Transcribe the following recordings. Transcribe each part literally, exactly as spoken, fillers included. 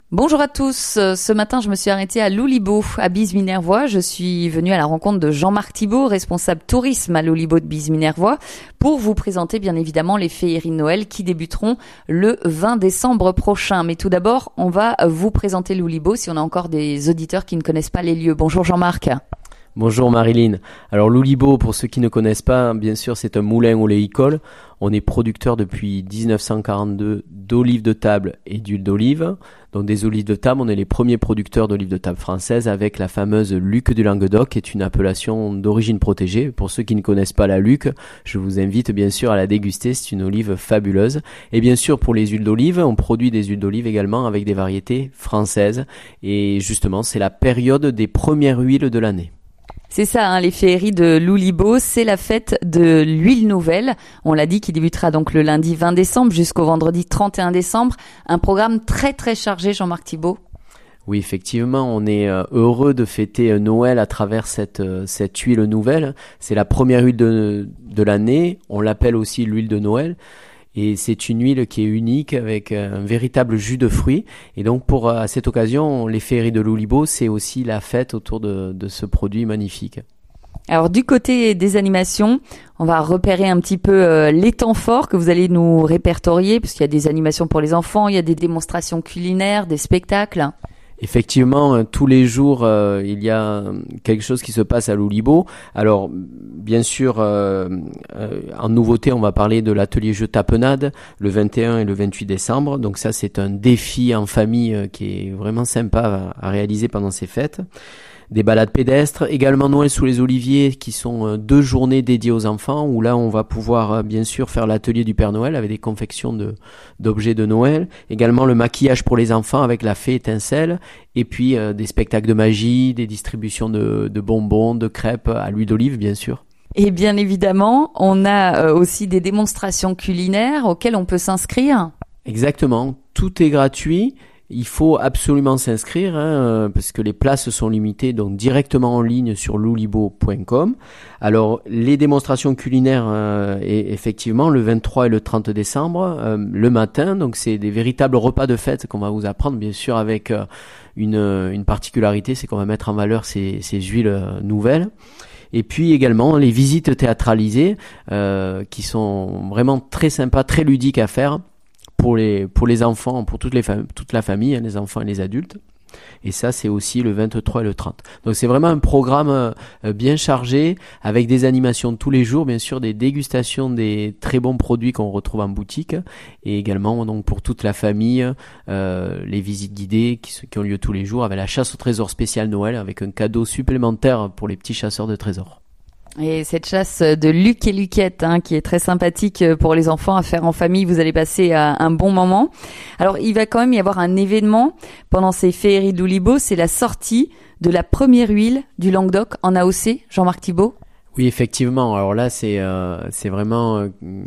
Bonjour à tous. Ce matin, je me suis arrêtée à Loulibo, à Bise-Minervois. Je suis venue à la rencontre de Jean-Marc Thibault, responsable tourisme à Loulibo de Bise-Minervois, pour vous présenter bien évidemment les féeries de Noël qui débuteront le vingt décembre prochain. Mais tout d'abord, on va vous présenter Loulibo si on a encore des auditeurs qui ne connaissent pas les lieux. Bonjour Jean-Marc. Bonjour Marilyn. Alors Loulibo, pour ceux qui ne connaissent pas, bien sûr c'est un moulin oléicole. On est producteur depuis dix-neuf cent quarante-deux d'olives de table et d'huile d'olive. Donc des olives de table, on est les premiers producteurs d'olives de table françaises avec la fameuse Luc du Languedoc, qui est une appellation d'origine protégée. Pour ceux qui ne connaissent pas la Luc, je vous invite bien sûr à la déguster, c'est une olive fabuleuse. Et bien sûr pour les huiles d'olive, on produit des huiles d'olive également avec des variétés françaises. Et justement, c'est la période des premières huiles de l'année. C'est ça, hein, les féeries de Loulibo, c'est la fête de l'huile nouvelle. On l'a dit, qui débutera donc le lundi vingt décembre jusqu'au vendredi trente et un décembre. Un programme très très chargé, Jean-Marc Thibault. Oui, effectivement, on est heureux de fêter Noël à travers cette cette huile nouvelle. C'est la première huile de de l'année. On l'appelle aussi l'huile de Noël. Et c'est une huile qui est unique avec un véritable jus de fruits. Et donc pour à cette occasion, les féeries de Loulibo, c'est aussi la fête autour de, de ce produit magnifique. Alors du côté des animations, on va repérer un petit peu euh, les temps forts que vous allez nous répertorier, puisqu'il y a des animations pour les enfants, il y a des démonstrations culinaires, des spectacles. Effectivement, tous les jours, euh, il y a quelque chose qui se passe à Loulibo. Alors, bien sûr, euh, euh, en nouveauté, on va parler de l'atelier jeu tapenade le vingt et un et le vingt-huit décembre. Donc ça, c'est un défi en famille euh, qui est vraiment sympa à, à réaliser pendant ces fêtes. Des balades pédestres, également Noël sous les oliviers qui sont deux journées dédiées aux enfants où là on va pouvoir bien sûr faire l'atelier du Père Noël avec des confections de d'objets de Noël, également le maquillage pour les enfants avec la fée étincelle et puis euh, des spectacles de magie, des distributions de, de bonbons, de crêpes à l'huile d'olive bien sûr. Et bien évidemment, on a aussi des démonstrations culinaires auxquelles on peut s'inscrire. Exactement, tout est gratuit. Il faut absolument s'inscrire hein, parce que les places sont limitées, donc directement en ligne sur loulibo point com. Alors les démonstrations culinaires, euh, et effectivement le vingt-trois et le trente décembre, euh, le matin, donc c'est des véritables repas de fête qu'on va vous apprendre, bien sûr avec euh, une, une particularité, c'est qu'on va mettre en valeur ces, ces huiles nouvelles. Et puis également les visites théâtralisées euh, qui sont vraiment très sympas, très ludiques à faire. Pour les pour les enfants, pour toutes les fam- toute la famille, hein, les enfants et les adultes. Et ça, c'est aussi le vingt-trois et le trente. Donc c'est vraiment un programme euh, bien chargé avec des animations tous les jours, bien sûr, des dégustations des très bons produits qu'on retrouve en boutique et également donc pour toute la famille, euh, les visites guidées qui, qui ont lieu tous les jours avec la chasse au trésor spéciale Noël avec un cadeau supplémentaire pour les petits chasseurs de trésors. Et cette chasse de Luc et Luquette, hein, qui est très sympathique pour les enfants à faire en famille, vous allez passer euh, un bon moment. Alors, il va quand même y avoir un événement pendant ces féeries de Loulibo, c'est la sortie de la première huile du Languedoc en A O C, Jean-Marc Thibault. Oui, effectivement. Alors là, c'est euh, c'est vraiment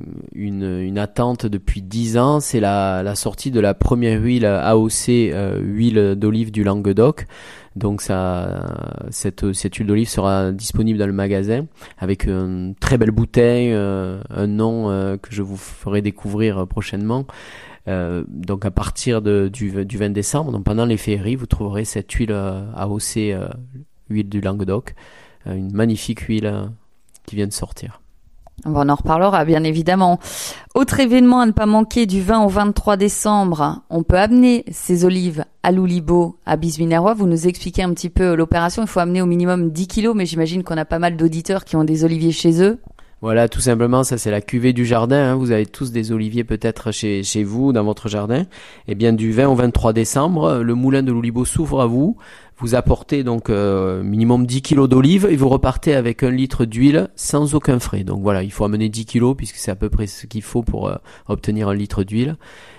une une attente depuis dix ans. C'est la la sortie de la première huile A O C, euh, huile d'olive du Languedoc. Donc ça, cette cette huile d'olive sera disponible dans le magasin avec une très belle bouteille, euh, un nom euh, que je vous ferai découvrir prochainement. Euh, donc à partir de du du vingt décembre, donc pendant les féeries, vous trouverez cette huile euh, A O C, euh, huile du Languedoc, euh, une magnifique huile euh, qui vient de sortir. On en reparlera bien évidemment. Autre événement à ne pas manquer du vingt au vingt-trois décembre, on peut amener ces olives à Loulibo, à Bise-Minervois. Vous nous expliquez un petit peu l'opération. Il faut amener au minimum dix kilos, mais j'imagine qu'on a pas mal d'auditeurs qui ont des oliviers chez eux. Voilà, tout simplement, ça c'est la cuvée du jardin. Hein. Vous avez tous des oliviers peut-être chez chez vous, dans votre jardin. Et bien du vingt au vingt-trois décembre, le moulin de Loulibo s'ouvre à vous. Vous apportez donc euh, minimum dix kilos d'olives et vous repartez avec un litre d'huile sans aucun frais. Donc voilà, il faut amener dix kilos puisque c'est à peu près ce qu'il faut pour euh, obtenir un litre d'huile.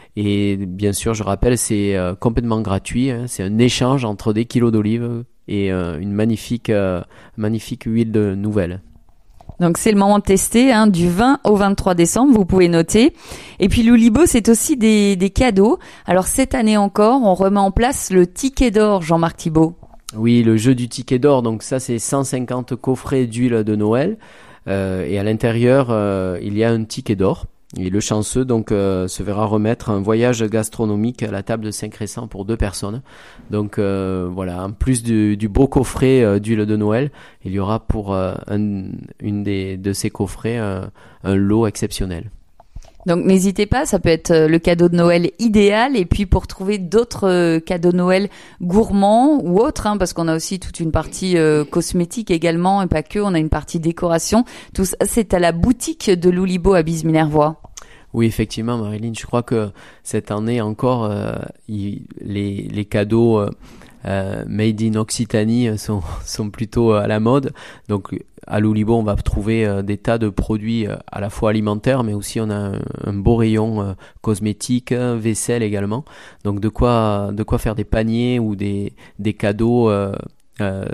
Et bien sûr, je rappelle, c'est euh, complètement gratuit. Hein. C'est un échange entre des kilos d'olives et euh, une magnifique, euh, magnifique huile de nouvelle. Donc c'est le moment de tester, hein, du vingt au vingt-trois décembre, vous pouvez noter. Et puis Loulibo, c'est aussi des, des cadeaux. Alors cette année encore, on remet en place le ticket d'or, Jean-Marc Thibault. Oui, le jeu du ticket d'or, donc ça c'est cent cinquante coffrets d'huile de Noël. Euh, et à l'intérieur, euh, il y a un ticket d'or. Et le chanceux donc euh, se verra remettre un voyage gastronomique à la table de Saint-Crescent pour deux personnes. Donc euh, voilà, en plus du, du beau coffret euh, d'huile de Noël, il y aura pour euh, un, une des de ces coffrets euh, un lot exceptionnel. Donc n'hésitez pas, ça peut être le cadeau de Noël idéal, et puis pour trouver d'autres cadeaux de Noël gourmands ou autres, hein, parce qu'on a aussi toute une partie euh, cosmétique également, et pas que, on a une partie décoration. Tout ça, c'est à la boutique de Loulibo à Bise-Minervois. Oui, effectivement, Marilyn, je crois que cette année encore, euh, il, les, les cadeaux euh, euh, made in Occitanie sont, sont plutôt à la mode. Donc à Loulibo, on va trouver euh, des tas de produits euh, à la fois alimentaires, mais aussi on a un, un beau rayon euh, cosmétique, euh, vaisselle également. Donc de quoi de quoi faire des paniers ou des des cadeaux euh, euh,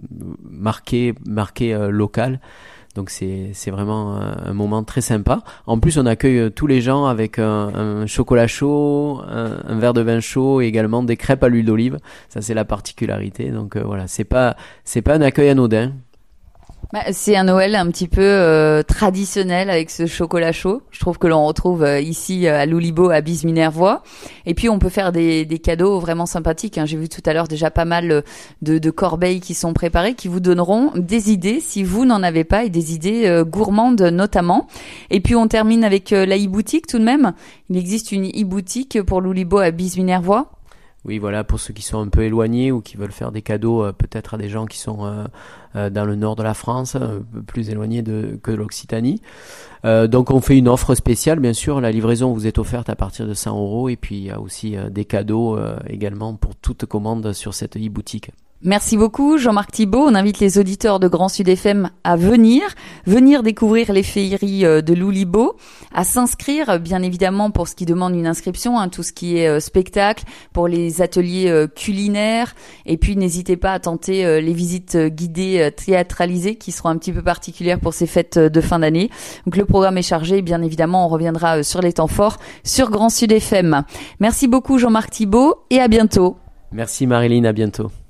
marqués marqués euh, local. Donc c'est c'est vraiment un, un moment très sympa. En plus, on accueille tous les gens avec un, un chocolat chaud, un, un verre de vin chaud et également des crêpes à l'huile d'olive. Ça, c'est la particularité. Donc euh, voilà, c'est pas c'est pas un accueil anodin. Bah, c'est un Noël un petit peu euh, traditionnel avec ce chocolat chaud. Je trouve que l'on retrouve euh, ici euh, à Loulibo, à Bise-Minervois. Et puis on peut faire des, des cadeaux vraiment sympathiques, hein. J'ai vu tout à l'heure déjà pas mal de, de corbeilles qui sont préparées, qui vous donneront des idées si vous n'en avez pas, et des idées euh, gourmandes notamment. Et puis on termine avec euh, la e-boutique tout de même. Il existe une e-boutique pour Loulibo à Bise-Minervois. Oui, voilà, pour ceux qui sont un peu éloignés ou qui veulent faire des cadeaux euh, peut-être à des gens qui sont euh, euh, dans le nord de la France, un peu plus éloignés de, que de l'Occitanie. Euh, donc on fait une offre spéciale, bien sûr, la livraison vous est offerte à partir de cent euros, et puis il y a aussi euh, des cadeaux euh, également pour toute commande sur cette e-boutique. Merci beaucoup Jean-Marc Thibault. On invite les auditeurs de Grand Sud F M à venir, venir découvrir les féeries de Loulibo, à s'inscrire bien évidemment pour ce qui demande une inscription, hein, tout ce qui est euh, spectacle, pour les ateliers euh, culinaires, et puis n'hésitez pas à tenter euh, les visites guidées euh, théâtralisées qui seront un petit peu particulières pour ces fêtes de fin d'année. Donc le programme est chargé, bien évidemment on reviendra euh, sur les temps forts sur Grand Sud F M. Merci beaucoup Jean-Marc Thibault et à bientôt. Merci Marilyn, à bientôt.